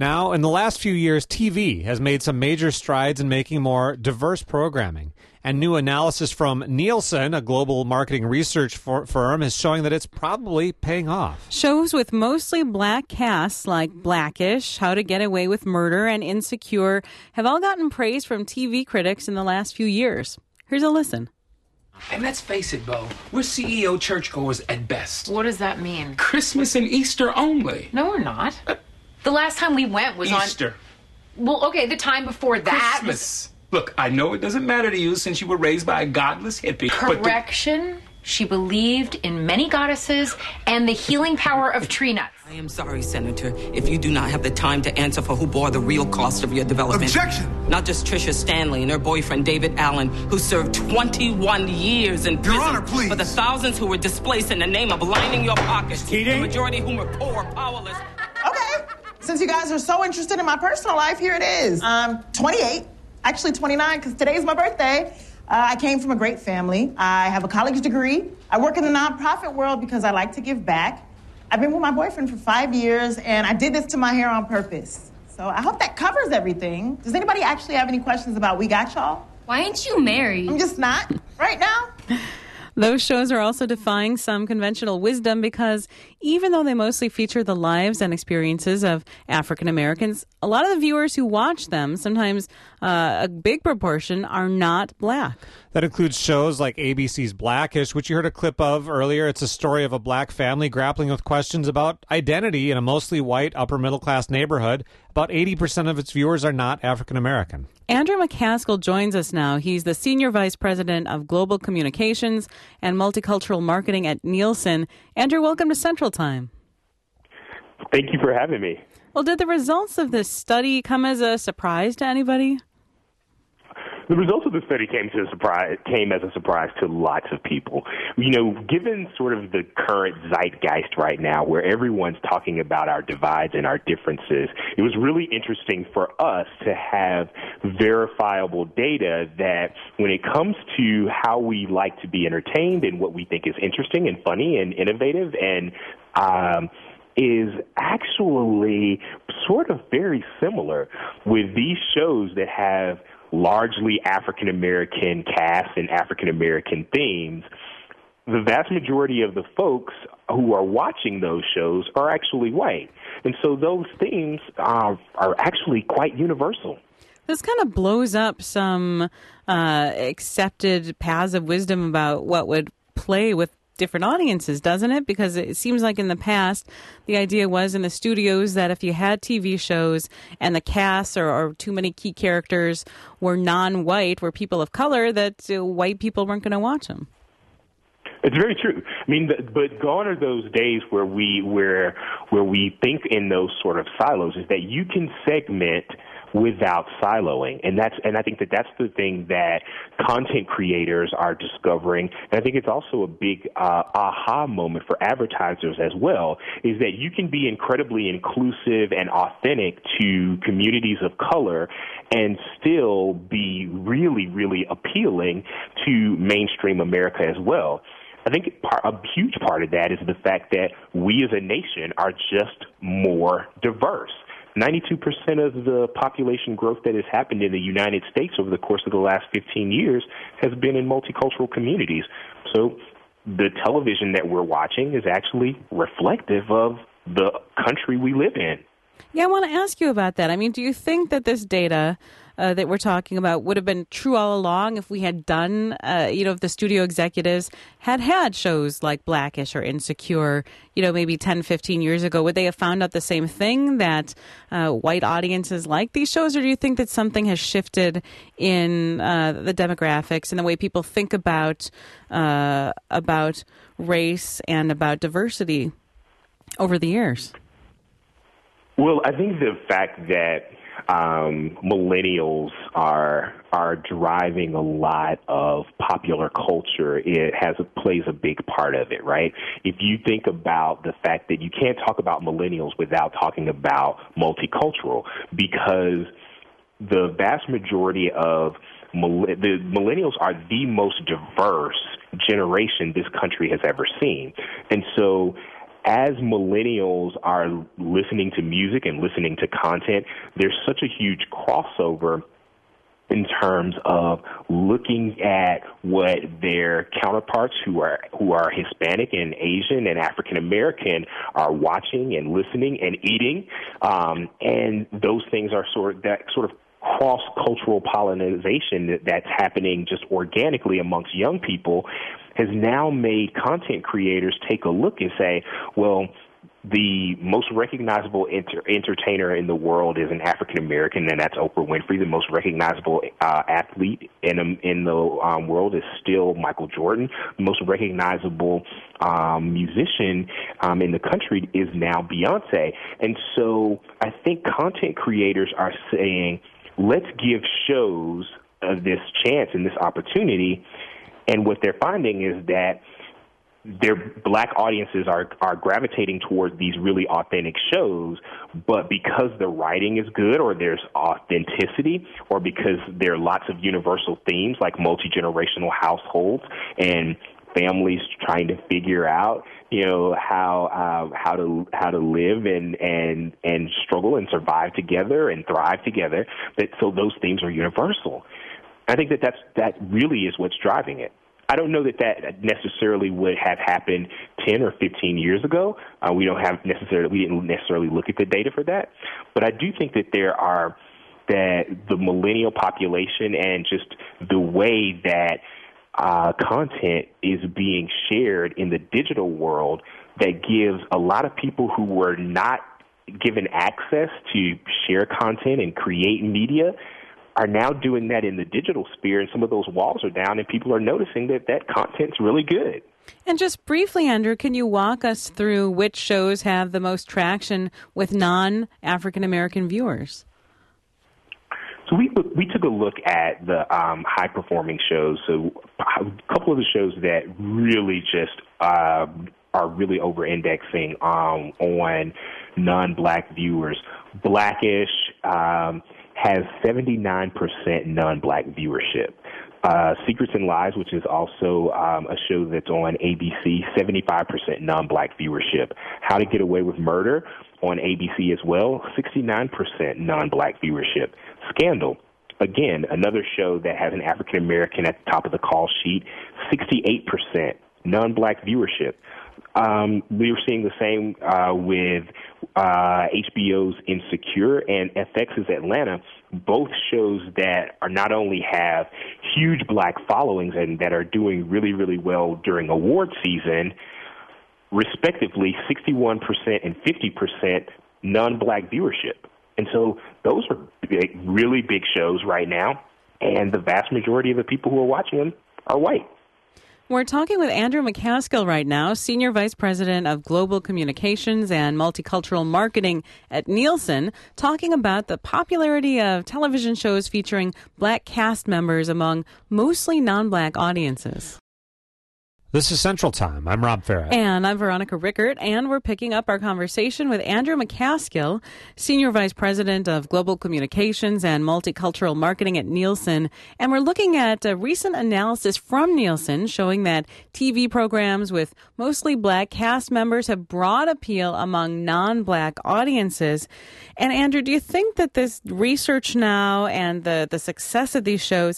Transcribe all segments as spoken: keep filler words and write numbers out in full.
Now, in the last few years, T V has made some major strides in making more diverse programming. And new analysis from Nielsen, a global marketing research for- firm, is showing that it's probably paying off. Shows with mostly black casts like Blackish, How to Get Away with Murder, and Insecure have all gotten praise from T V critics in the last few years. Here's a listen. And let's face it, Bo, we're C E O churchgoers at best. What does that mean? Christmas and Easter only. No, we're not. The last time we went was Easter. on... Well, okay, the time before that Christmas. Look, I know it doesn't matter to you since you were raised by a godless hippie. Correction. She believed in many goddesses and the healing power of tree nuts. I am sorry, Senator, if you do not have the time to answer for who bore the real cost of your development. Objection! Not just Tricia Stanley and her boyfriend, David Allen, who served twenty-one years in prison. Your Honor, please. For the thousands who were displaced in the name of lining your pockets. Keating? The majority whom are poor, powerless. Okay, since you guys are so interested in my personal life, here it is. I'm twenty-eight, actually twenty-nine, because today's my birthday. Uh, I came from a great family. I have a college degree. I work in the nonprofit world because I like to give back. I've been with my boyfriend for five years, and I did this to my hair on purpose. So I hope that covers everything. Does anybody actually have any questions about We Got Y'all? Why ain't you married? I'm just not right now. Those shows are also defying some conventional wisdom because even though they mostly feature the lives and experiences of African Americans, a lot of the viewers who watch them, sometimes uh, a big proportion, are not black. That includes shows like A B C's Blackish, which you heard a clip of earlier. It's a story of a black family grappling with questions about identity in a mostly white, upper-middle-class neighborhood. About eighty percent of its viewers are not African American. Andrew McCaskill joins us now. He's the Senior Vice President of Global Communications and Multicultural Marketing at Nielsen. Andrew, welcome to Central Time. Thank you for having me. Well, did the results of this study come as a surprise to anybody? The results of the study came to a surprise, came as a surprise to lots of people. You know, given sort of the current zeitgeist right now, where everyone's talking about our divides and our differences, it was really interesting for us to have verifiable data that when it comes to how we like to be entertained and what we think is interesting and funny and innovative and um, is actually sort of very similar with these shows that have largely African-American casts and African-American themes. The vast majority of the folks who are watching those shows are actually white. And so those themes are, are actually quite universal. This kind of blows up some uh, accepted paths of wisdom about what would play with different audiences, doesn't it? Because it seems like in the past, the idea was in the studios that if you had T V shows and the cast or, or too many key characters were non-white, were people of color, that uh, white people weren't going to watch them. It's very true. I mean, the, but gone are those days where we where where we think in those sort of silos. Is that you can segment without siloing, and that's and I think that that's the thing that content creators are discovering. And I think it's also a big uh, aha moment for advertisers as well. Is that you can be incredibly inclusive and authentic to communities of color, and still be really, really appealing to mainstream America as well. I think part, a huge part of that is the fact that we as a nation are just more diverse. ninety-two percent of the population growth that has happened in the United States over the course of the last fifteen years has been in multicultural communities. So the television that we're watching is actually reflective of the country we live in. Yeah, I want to ask you about that. I mean, do you think that this data uh, that we're talking about would have been true all along if we had done, uh, you know, if the studio executives had had shows like Blackish or Insecure, you know, maybe ten, fifteen years ago? Would they have found out the same thing, that uh, white audiences like these shows? Or do you think that something has shifted in uh, the demographics and the way people think about uh, about race and about diversity over the years? Well, I think the fact that um, millennials are are driving a lot of popular culture, it has a, plays a big part of it, right? If you think about the fact that you can't talk about millennials without talking about multicultural, because the vast majority of the millennials are the most diverse generation this country has ever seen, and so as millennials are listening to music and listening to content, there's such a huge crossover in terms of looking at what their counterparts who are who are Hispanic and Asian and African American are watching and listening and eating, um, and those things are sort of that sort of cross-cultural pollination that, that's happening just organically amongst young people has now made content creators take a look and say, well, the most recognizable enter- entertainer in the world is an African American, and that's Oprah Winfrey. The most recognizable uh, athlete in um, in the um, world is still Michael Jordan. The most recognizable um, musician um, in the country is now Beyonce. And so I think content creators are saying, let's give shows uh, this chance and this opportunity. And what they're finding is that their black audiences are, are gravitating towards these really authentic shows, but because the writing is good or there's authenticity or because there are lots of universal themes like multi-generational households and families trying to figure out, you know, how uh, how to how to live and, and and struggle and survive together and thrive together, that so those themes are universal. I think that that's, that really is what's driving it. I don't know that that necessarily would have happened ten or fifteen years ago. Uh, we don't have necessarily, we didn't necessarily look at the data for that. But I do think that there are, that the millennial population and just the way that uh, content is being shared in the digital world that gives a lot of people who were not given access to share content and create media are now doing that in the digital sphere, and some of those walls are down, and people are noticing that that content's really good. And just briefly, Andrew, can you walk us through which shows have the most traction with non-African American viewers? So we we took a look at the um, high-performing shows. So a couple of the shows that really just uh, are really over-indexing um, on non-black viewers. Blackish um, has seventy-nine percent non-black viewership. Uh, Secrets and Lies, which is also um, a show that's on A B C, seventy-five percent non-black viewership. How to Get Away with Murder on A B C as well, sixty-nine percent non-black viewership. Scandal, again, another show that has an African American at the top of the call sheet, sixty-eight percent non-black viewership. Um, we were seeing the same uh, with uh, H B O's Insecure and F X's Atlanta, both shows that are not only have huge black followings and that are doing really, really well during award season, respectively sixty-one percent and fifty percent non-black viewership. And so those are big, really big shows right now, and the vast majority of the people who are watching them are white. We're talking with Andrew McCaskill right now, Senior Vice President of Global Communications and Multicultural Marketing at Nielsen, talking about the popularity of television shows featuring black cast members among mostly non-black audiences. This is Central Time. I'm Rob Farah. And I'm Veronica Rickert, and we're picking up our conversation with Andrew McCaskill, Senior Vice President of Global Communications and Multicultural Marketing at Nielsen. And we're looking at a recent analysis from Nielsen showing that T V programs with mostly black cast members have broad appeal among non-black audiences. And Andrew, do you think that this research now and the, the success of these shows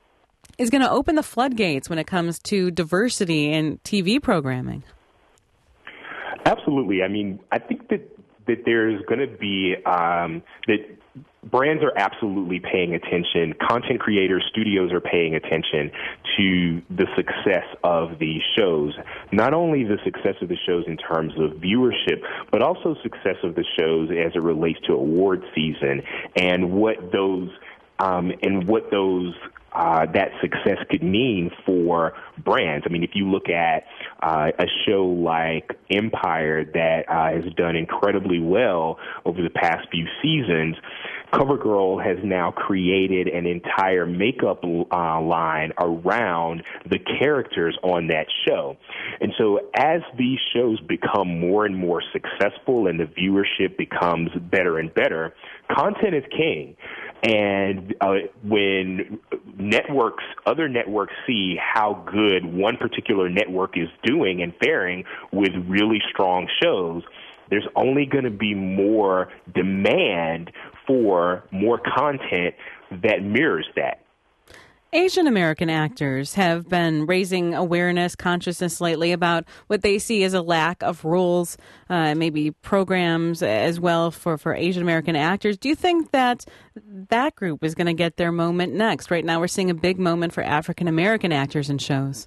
is going to open the floodgates when it comes to diversity in T V programming? Absolutely. I mean, I think that, that there's going to be, um, that brands are absolutely paying attention. Content creators, studios are paying attention to the success of these shows. Not only the success of the shows in terms of viewership, but also success of the shows as it relates to award season and what those, um, and what those, Uh, that success could mean for brands. I mean, if you look at uh, a show like Empire that uh, has done incredibly well over the past few seasons, CoverGirl has now created an entire makeup uh, line around the characters on that show. And so as these shows become more and more successful and the viewership becomes better and better, content is king. And uh, when networks, other networks see how good one particular network is doing and faring with really strong shows, there's only going to be more demand for more content that mirrors that. Asian American actors have been raising awareness, consciousness lately about what they see as a lack of roles, uh, maybe programs as well for, for Asian American actors. Do you think that that group is going to get their moment next? Right now we're seeing a big moment for African American actors in shows.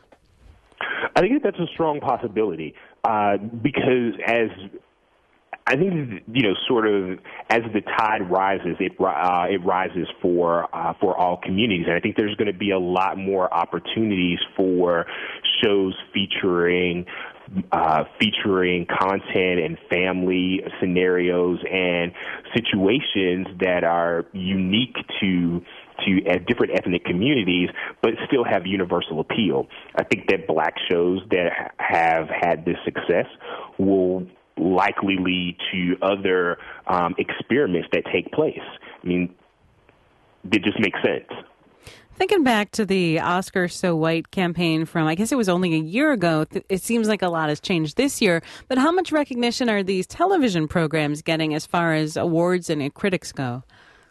I think that's a strong possibility uh, because as I think, you know, sort of as the tide rises, it uh, it rises for uh, for all communities. And I think there's going to be a lot more opportunities for shows featuring uh, featuring content and family scenarios and situations that are unique to to uh, different ethnic communities, but still have universal appeal. I think that black shows that have had this success will likely lead to other um, experiments that take place. I mean, it just makes sense. Thinking back to the Oscar So White campaign from, I guess it was only a year ago, it seems like a lot has changed this year, but how much recognition are these television programs getting as far as awards and critics go?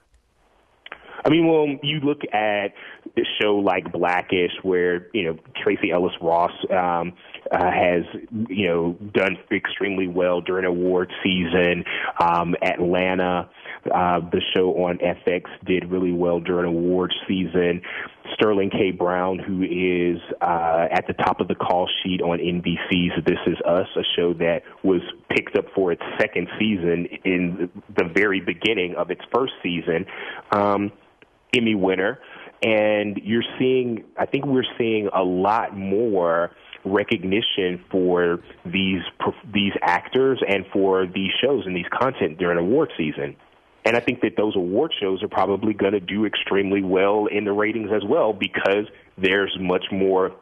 I mean, well, you look at a show like Blackish, where, you know, Tracee Ellis Ross um, uh, has, you know, done extremely well during award season. Um, Atlanta, uh, the show on F X, did really well during award season. Sterling K. Brown, who is uh, at the top of the call sheet on N B C's This Is Us, a show that was picked up for its second season in the very beginning of its first season. Um, Emmy winner, and you're seeing, I think we're seeing a lot more recognition for these these actors and for these shows and these content during award season. And I think that those award shows are probably going to do extremely well in the ratings as well, because there's much more,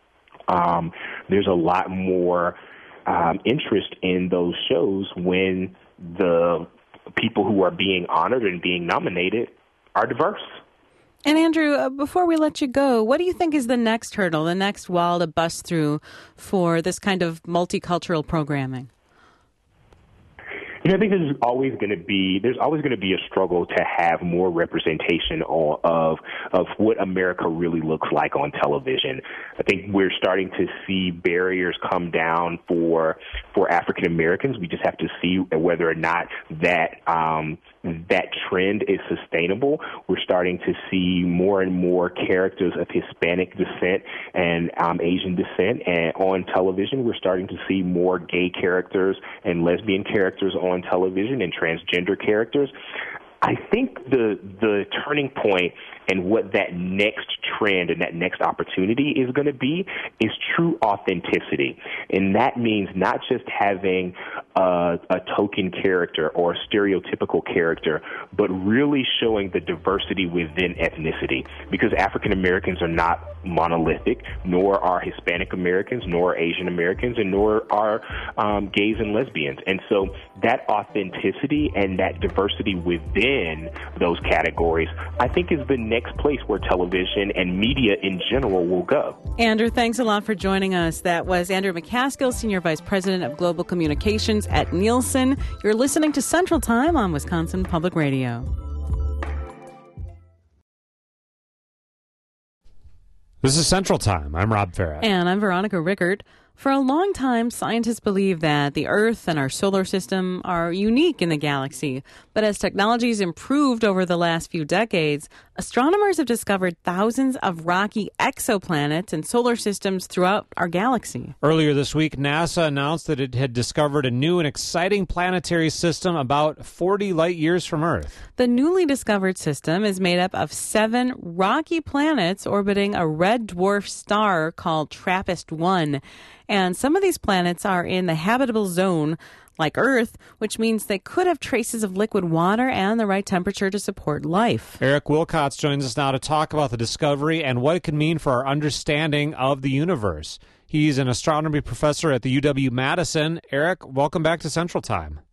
um, there's a lot more um, interest in those shows when the people who are being honored and being nominated are diverse. And Andrew, uh, before we let you go, what do you think is the next hurdle, the next wall to bust through for this kind of multicultural programming? You know, I think there's always going to be there's always going to be a struggle to have more representation of of what America really looks like on television. I think we're starting to see barriers come down for for African Americans. We just have to see whether or not that um, that trend is sustainable. We're starting to see more and more characters of Hispanic descent and um, Asian descent and on television. We're starting to see more gay characters and lesbian characters on television and transgender characters. I think the the turning point and what that next trend and that next opportunity is going to be is true authenticity. And that means not just having a, a token character or a stereotypical character, but really showing the diversity within ethnicity. Because African Americans are not monolithic, nor are Hispanic Americans, nor Asian Americans, and nor are um, gays and lesbians. And so that authenticity and that diversity within those categories, I think, is the next place where television and media in general will go. Andrew, thanks a lot for joining us. That was Andrew McCaskill, Senior Vice President of Global Communications at Nielsen. You're listening to Central Time on Wisconsin Public Radio. This is Central Time. I'm Rob Farah. And I'm Veronica Rickert. For a long time, scientists believe that the Earth and our solar system are unique in the galaxy. But as technology's improved over the last few decades, astronomers have discovered thousands of rocky exoplanets and solar systems throughout our galaxy. Earlier this week, NASA announced that it had discovered a new and exciting planetary system about forty light years from Earth. The newly discovered system is made up of seven rocky planets orbiting a red dwarf star called TRAPPIST one. And some of these planets are in the habitable zone, like Earth, which means they could have traces of liquid water and the right temperature to support life. Eric Wilcox joins us now to talk about the discovery and what it could mean for our understanding of the universe. He's an astronomy professor at the U W Madison. Eric, welcome back to Central Time.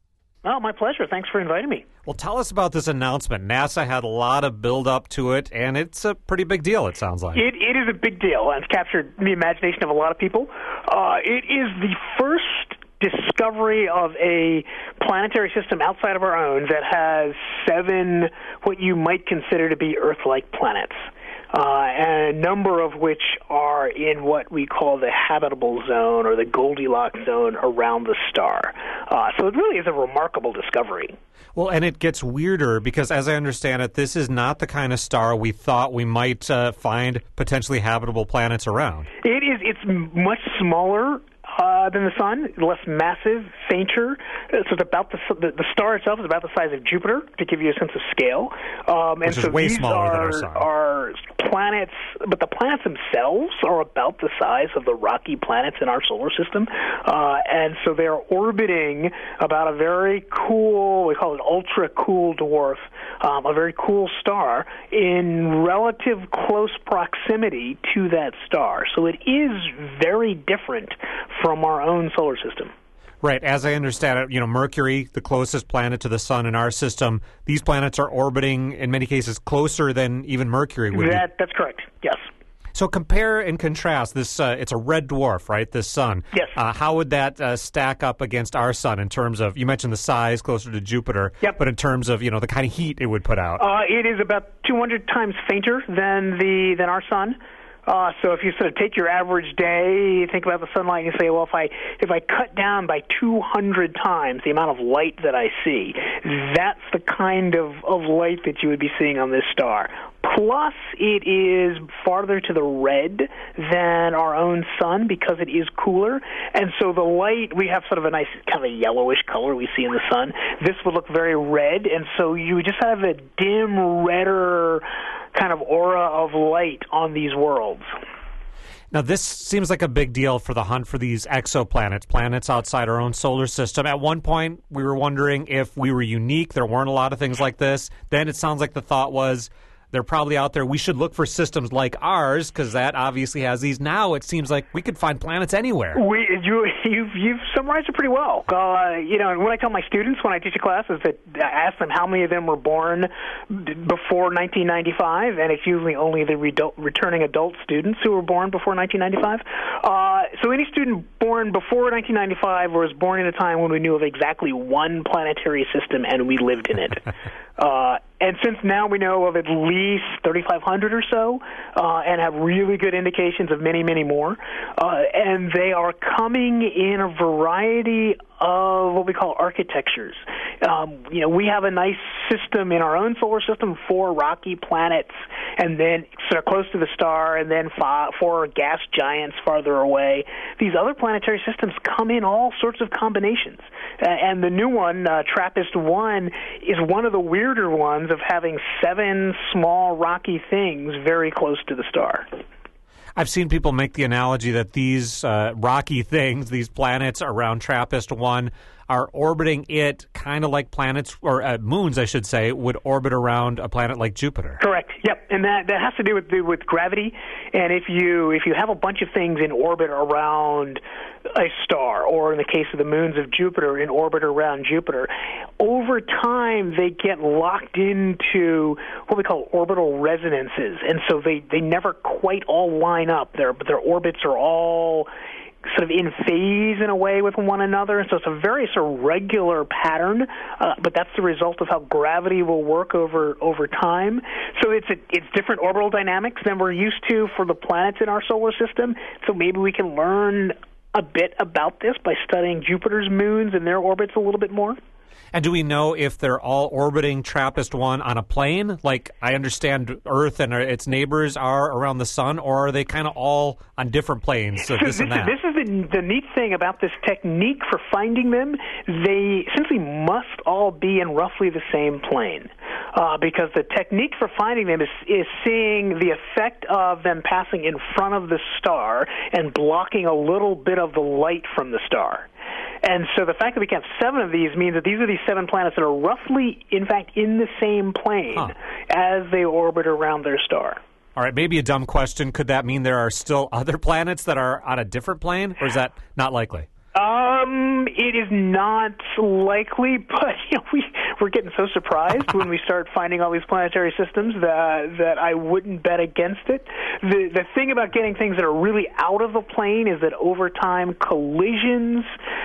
Oh, my pleasure. Thanks for inviting me. Well, tell us about this announcement. NASA had a lot of build-up to it, and it's a pretty big deal, it sounds like. It, it is a big deal, and it's captured the imagination of a lot of people. Uh, it is the first discovery of a planetary system outside of our own that has seven what you might consider to be Earth-like planets. Uh, and a number of which are in what we call the habitable zone or the Goldilocks zone around the star. Uh, so it really is a remarkable discovery. Well, and it gets weirder because, as I understand it, this is not the kind of star we thought we might uh, find potentially habitable planets around. It is. It's much smaller Uh, than the sun, less massive, fainter. So it's about the, the the star itself is about the size of Jupiter, to give you a sense of scale. Um, and Which is so way these smaller are, than our sun. are planets, but the planets themselves are about the size of the rocky planets in our solar system. Uh, and so they're orbiting about a very cool, we call it ultra cool dwarf, um, a very cool star in relative close proximity to that star. So it is very different from our own solar system. Right. As I understand it, you know, Mercury, the closest planet to the sun in our system, these planets are orbiting, in many cases, closer than even Mercury would that, be. That's correct, yes. So compare and contrast this. Uh, it's a red dwarf, right, this sun. Yes. Uh, how would that uh, stack up against our sun in terms of, you mentioned the size, closer to Jupiter, yep. but in terms of, you know, the kind of heat it would put out? Uh, it is about two hundred times fainter than the than our sun. Uh, so if you sort of take your average day, you think about the sunlight, and you say, well, if I if I cut down by two hundred times the amount of light that I see, that's the kind of, of light that you would be seeing on this star. Plus, it is farther to the red than our own sun because it is cooler. And so the light, we have sort of a nice kind of a yellowish color we see in the sun. This would look very red, and so you just have a dim, redder kind of aura of light on these worlds. Now, this seems like a big deal for the hunt for these exoplanets, planets outside our own solar system. At one point, we were wondering if we were unique. There weren't a lot of things like this. Then it sounds like the thought was, they're probably out there. We should look for systems like ours because that obviously has these. Now it seems like we could find planets anywhere. We, you, you've, you've summarized it pretty well. Uh, you know, and what I tell my students when I teach a class is that I ask them how many of them were born before nineteen ninety-five, and it's usually only the re- returning adult students who were born before nineteen ninety-five. Uh, so any student born before nineteen ninety-five was born in a time when we knew of exactly one planetary system and we lived in it. uh, and since now we know of at least thirty-five hundred or so, uh, and have really good indications of many, many more, uh, and they are coming in a variety of what we call architectures. Um, you know, we have a nice system in our own solar system, four rocky planets, and then sort of close to the star, and then five, four gas giants farther away. These other planetary systems come in all sorts of combinations. Uh, and the new one, uh, TRAPPIST one, is one of the weirder ones of having seven small rocky things very close to the star. I've seen people make the analogy that these uh, rocky things, these planets around TRAPPIST one, are orbiting it kind of like planets, or uh, moons, I should say, would orbit around a planet like Jupiter. Correct. Yep, and that that has to do with with gravity. And if you if you have a bunch of things in orbit around a star, or in the case of the moons of Jupiter, in orbit around Jupiter, over time they get locked into what we call orbital resonances, and so they they never quite all line up. Their their orbits are all sort of in phase in a way with one another, so it's a very sort of regular pattern, uh, but that's the result of how gravity will work over over time. So it's a, it's different orbital dynamics than we're used to for the planets in our solar system, so maybe we can learn a bit about this by studying Jupiter's moons and their orbits a little bit more. And do we know if they're all orbiting TRAPPIST one on a plane, like I understand Earth and its neighbors are around the sun, or are they kind of all on different planes, so this, this and that? Is, this is the, the neat thing about this technique for finding them. They simply must all be in roughly the same plane, uh, because the technique for finding them is, is seeing the effect of them passing in front of the star and blocking a little bit of the light from the star. And so the fact that we can have seven of these means that these are these seven planets that are roughly, in fact, in the same plane huh. as they orbit around their star. All right, maybe a dumb question. Could that mean there are still other planets that are on a different plane, or is that not likely? Um, it is not likely, but you know, we we're getting so surprised when we start finding all these planetary systems that that I wouldn't bet against it. The the thing about getting things that are really out of the plane is that over time collisions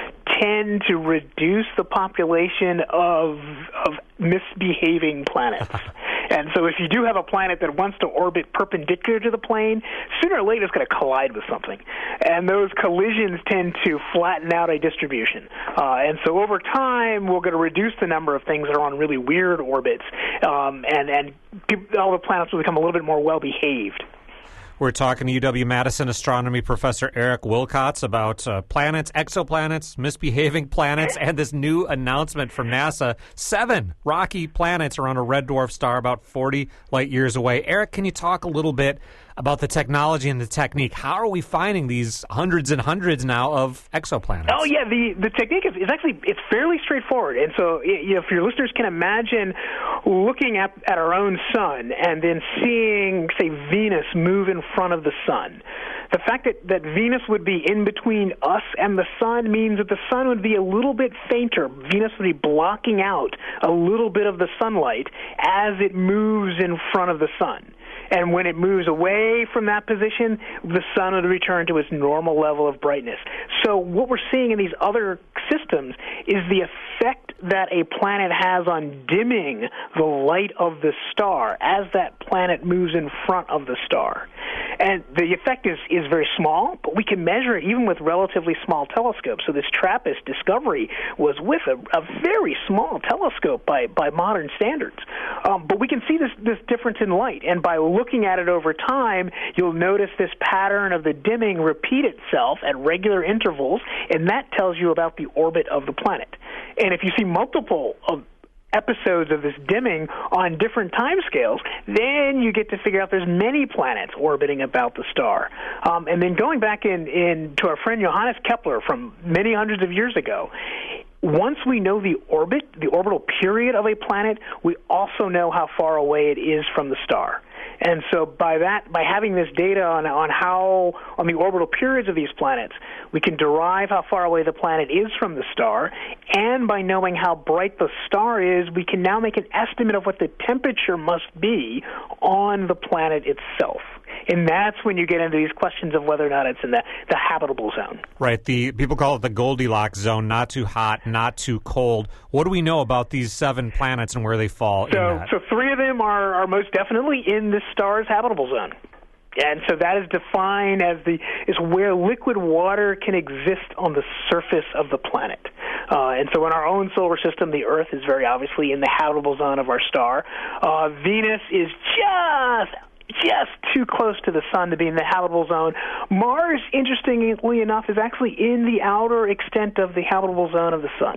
tend to reduce the population of of misbehaving planets. And so if you do have a planet that wants to orbit perpendicular to the plane, sooner or later it's going to collide with something. And those collisions tend to flatten out a distribution. Uh, and so over time, we're going to reduce the number of things that are on really weird orbits, um, and, and people, all the planets will become a little bit more well-behaved. We're talking to U W-Madison astronomy professor Eric Wilcox about uh, planets, exoplanets, misbehaving planets, and this new announcement from NASA. Seven rocky planets around a red dwarf star about forty light years away. Eric, can you talk a little bit about the technology and the technique? How are we finding these hundreds and hundreds now of exoplanets? Oh, yeah, the, the technique is, is actually it's fairly straightforward. And so you know, if your listeners can imagine looking at, at our own sun and then seeing, say, Venus move in front of the sun, the fact that, that Venus would be in between us and the sun means that the sun would be a little bit fainter. Venus would be blocking out a little bit of the sunlight as it moves in front of the sun. And when it moves away from that position, the sun would return to its normal level of brightness. So what we're seeing in these other systems is the effect that a planet has on dimming the light of the star as that planet moves in front of the star. And the effect is, is very small, but we can measure it even with relatively small telescopes. So this TRAPPIST discovery was with a, a very small telescope by, by modern standards. Um, but we can see this, this difference in light. And by looking at it over time, you'll notice this pattern of the dimming repeat itself at regular intervals, and that tells you about the orbit of the planet. And if you see multiple of episodes of this dimming on different timescales, then you get to figure out there's many planets orbiting about the star. Um, and then going back in, in to our friend Johannes Kepler from many hundreds of years ago, once we know the orbit, the orbital period of a planet, we also know how far away it is from the star. And so by that, by having this data on, on how, on the orbital periods of these planets, we can derive how far away the planet is from the star, and by knowing how bright the star is, we can now make an estimate of what the temperature must be on the planet itself. And that's when you get into these questions of whether or not it's in the, the habitable zone. Right. The people call it the Goldilocks zone, not too hot, not too cold. What do we know about these seven planets and where they fall so, in that? So three of them are, are most definitely in this star's habitable zone. And so that is defined as the is where liquid water can exist on the surface of the planet. Uh, and so in our own solar system, the Earth is very obviously in the habitable zone of our star. Uh, Venus is just just too close to the sun to be in the habitable zone. Mars, interestingly enough, is actually in the outer extent of the habitable zone of the sun.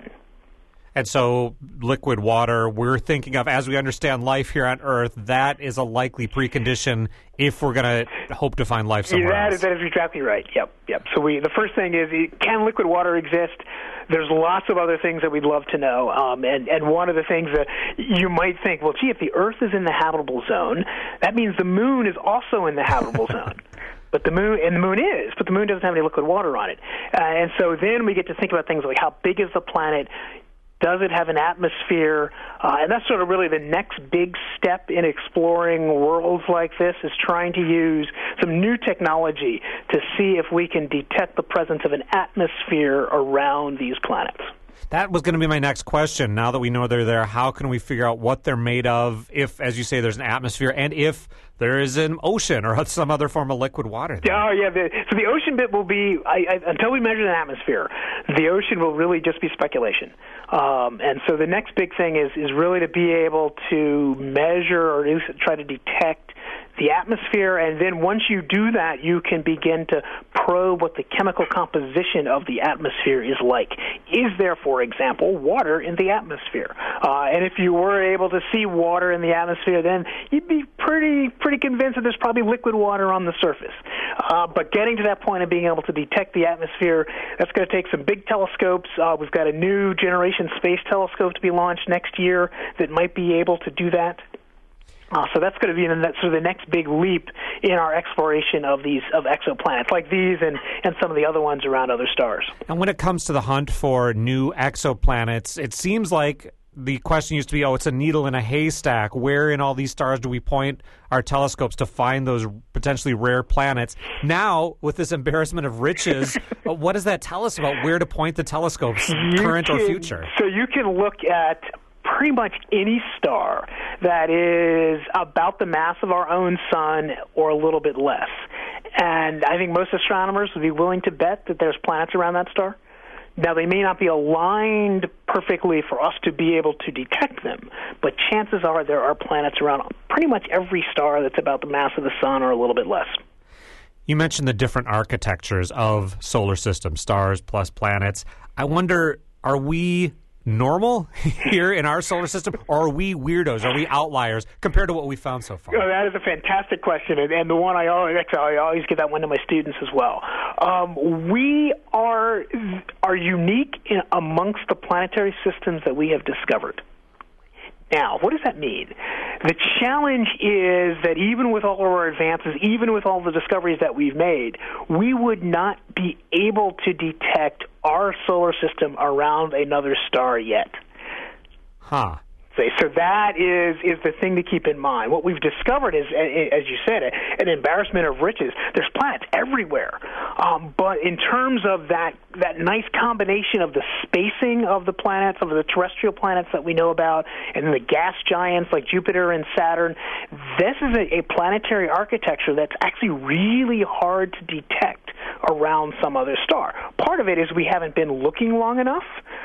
And so liquid water, we're thinking of, as we understand life here on Earth, that is a likely precondition if we're going to hope to find life somewhere yeah, that else. Is, that is exactly right. Yep, yep. So we, the first thing is, can liquid water exist? There's lots of other things that we'd love to know. Um, and, and one of the things that you might think, well, gee, if the Earth is in the habitable zone, that means the moon is also in the habitable zone. But the moon, and the moon is, but the moon doesn't have any liquid water on it. Uh, and so then we get to think about things like how big is the planet? Does it have an atmosphere? Uh, and that's sort of really the next big step in exploring worlds like this, is trying to use some new technology to see if we can detect the presence of an atmosphere around these planets. That was going to be my next question. Now that we know they're there, how can we figure out what they're made of, if, as you say, there's an atmosphere, and if there is an ocean or some other form of liquid water there? Oh, yeah. The, so the ocean bit will be, I, I, until we measure the atmosphere, the ocean will really just be speculation. Um, and so the next big thing is, is really to be able to measure or at least try to detect the atmosphere, and then once you do that, you can begin to probe what the chemical composition of the atmosphere is like. Is there, for example, water in the atmosphere? Uh, and if you were able to see water in the atmosphere, then you'd be pretty pretty convinced that there's probably liquid water on the surface. Uh, but getting to that point of being able to detect the atmosphere, that's going to take some big telescopes. Uh, we've got a new generation space telescope to be launched next year that might be able to do that. Uh, so that's going to be the, sort of the next big leap in our exploration of these of exoplanets like these and, and some of the other ones around other stars. And when it comes to the hunt for new exoplanets, it seems like the question used to be, oh, it's a needle in a haystack. Where in all these stars do we point our telescopes to find those potentially rare planets? Now, with this embarrassment of riches, what does that tell us about where to point the telescopes, You current can, or future? So you can look at pretty much any star that is about the mass of our own sun or a little bit less. And I think most astronomers would be willing to bet that there's planets around that star. Now, they may not be aligned perfectly for us to be able to detect them, but chances are there are planets around pretty much every star that's about the mass of the sun or a little bit less. You mentioned the different architectures of solar systems, stars plus planets. I wonder, are we normal here in our solar system, or are we weirdos? Are we outliers compared to what we found so far? Oh, that is a fantastic question, and, and the one I always actually, I always give that one to my students as well. Um, we are are unique in, amongst the planetary systems that we have discovered. Now, what does that mean? The challenge is that even with all of our advances, even with all the discoveries that we've made, we would not be able to detect our solar system around another star yet. Huh. So that is is the thing to keep in mind. What we've discovered is, as you said, an embarrassment of riches. There's planets everywhere, um, but in terms of that that nice combination of the spacing of the planets, of the terrestrial planets that we know about, and the gas giants like Jupiter and Saturn, this is a, a planetary architecture that's actually really hard to detect around some other star. Part of it is we haven't been looking long enough.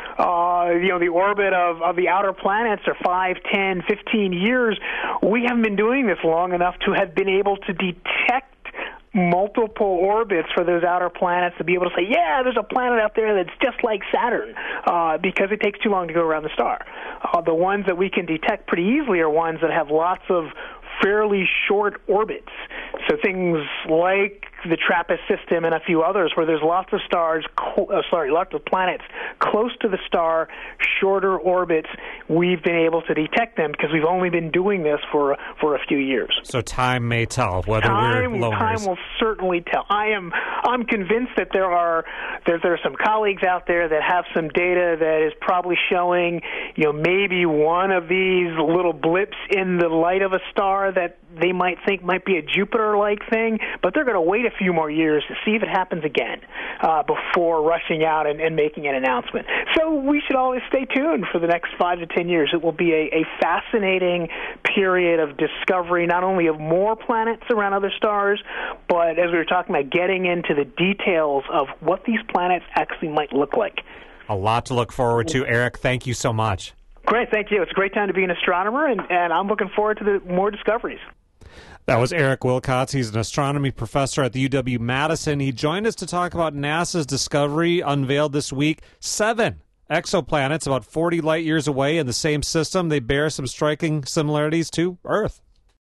Uh, you know, the orbit of, of the outer planets are five, ten, fifteen years. We haven't been doing this long enough to have been able to detect multiple orbits for those outer planets to be able to say, yeah, there's a planet out there that's just like Saturn, uh, because it takes too long to go around the star. Uh, the ones that we can detect pretty easily are ones that have lots of fairly short orbits. So things like the TRAPPIST system and a few others where there's lots of stars, uh, sorry, lots of planets close to the star, shorter orbits, we've been able to detect them because we've only been doing this for for a few years. So time may tell whether time, we're loners. Time will certainly tell. I am I'm convinced that there are there, there are some colleagues out there that have some data that is probably showing, you know, maybe one of these little blips in the light of a star that they might think might be a Jupiter-like thing, but they're going to wait a few more years to see if it happens again uh, before rushing out and, and making an announcement. So we should always stay tuned for the next five to ten years. It will be a, a fascinating period of discovery, not only of more planets around other stars, but as we were talking about, getting into the details of what these planets actually might look like. A lot to look forward to. Eric, thank you so much. Great, thank you. It's a great time to be an astronomer, and, and I'm looking forward to the more discoveries. That was Eric Wilcox. He's an astronomy professor at the U W-Madison. He joined us to talk about NASA's discovery unveiled this week. Seven exoplanets about forty light years away in the same system. They bear some striking similarities to Earth.